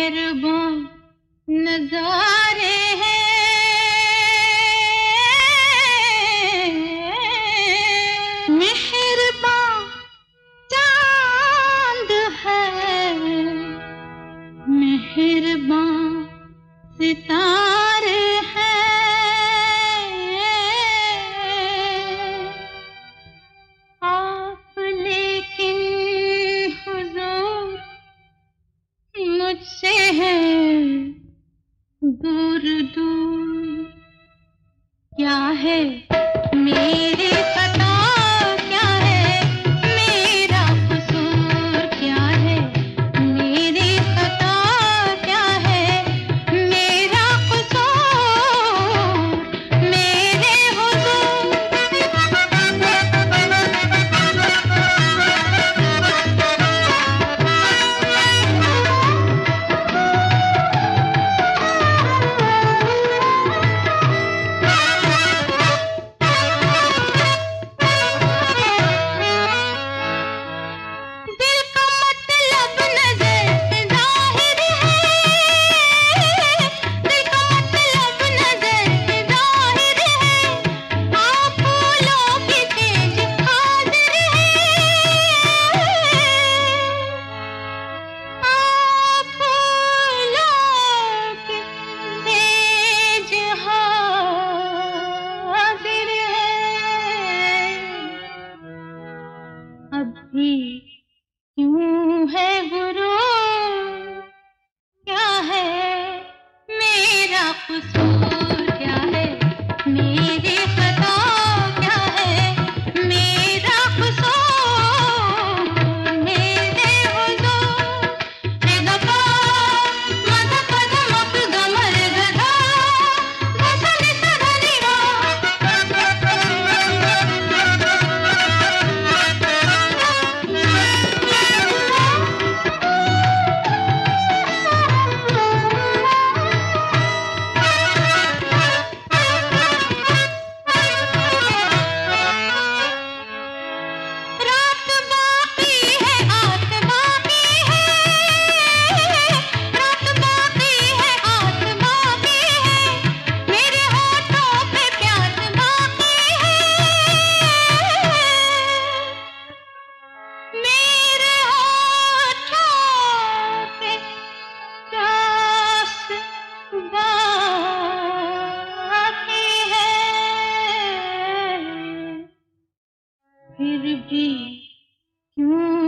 मेहरबान नजारे हैं, मेहरबान चांद है, मेहरबान सितारे हैं। आप लेकिन हुजूर मुझसे है दूर दूर। क्या है मेरी खता, क्या है मेरा कसूर, क्या है मेरी खता, क्या है मेरा कसूर मेरे हुजूर। अभी क्यों है गुरूर, क्या है मेरा कसूर, क्या है मेरी खता, क्या है मेरा कसूर मेरे हुजूर। रे ग प म ध प ध म प ग म रे ग ध ध स नि स ध नि ग। रात बाकी है आस बाकी है, रात बाकी है आस बाकी है, मेरे होठों पे प्यास बाकी है, मेरे होठों पे प्यास बाकी है। फिर भी क्यों